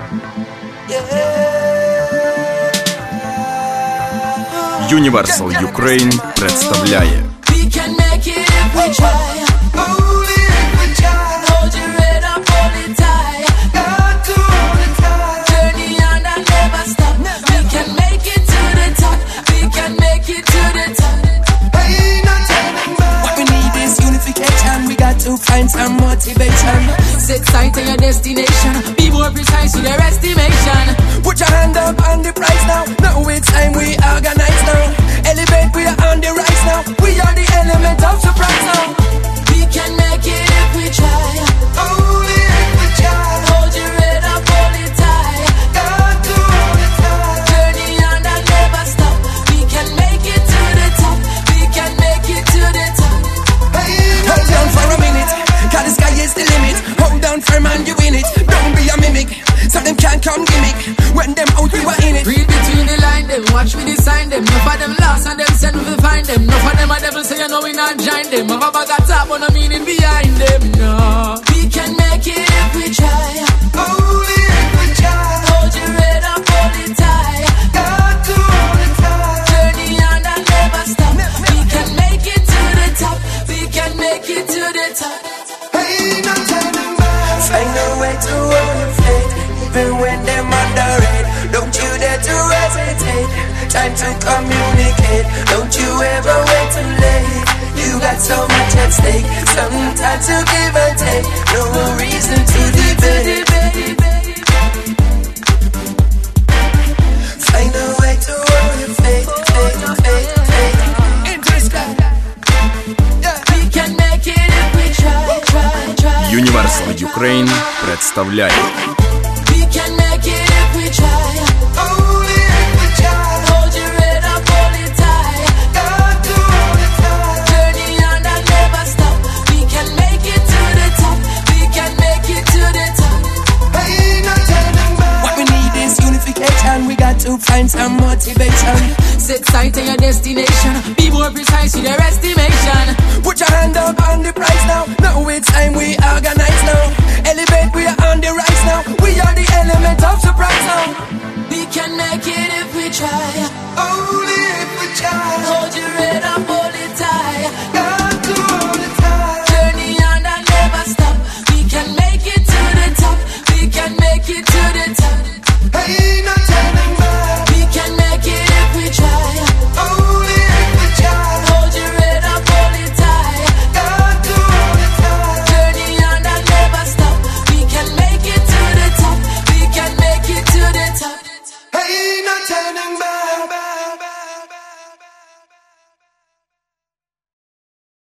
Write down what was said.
Universal Ukraine представляет to find some motivation. Set sight to your destination. Be more precise in your estimation. Put your hand up on the price now. Now it's time we organize now. Elevate, we are on the rise now. We are the element of surprise now. We can make it if we try. Only if we try. Hold your head up, hold it tight. Got to hold it tight. Journey on and never stop. We can make it to the top. We can make it to the top. Hold on for a minute, cause the sky is the limit. Hold on firm and you win it. Don't be a mimic, so them can't come gimmick. When them out we were in it. Read between the line them, watch me design them. Enough of them lost and them send we find them. Enough of them a devil say you know we not join them. Have a bag of top but no meaning behind them, no. We can make it if we try. Only if we try. Hold your head up, hold it tight. Got to hold it tight. Journey on and never stop. We can make it to the top. We can make it to the top. Hey, no turning back. Find a way to hold your faith, even when them underrate. Don't you dare to hesitate. Time to communicate. Don't you ever wait too late. You got so much at stake. Sometimes to give and take. No reason to debate. Find a way to hold your faith, faith, faith, faith. Into the sky. Universal Ukraine представляет we got to find some motivation. Set sight to your destination. Be more precise in your estimation. Put your hand up on the price now. Now it's time we organize now. Elevate, we are on the rise now. We are the element of surprise now. We can make it if we try.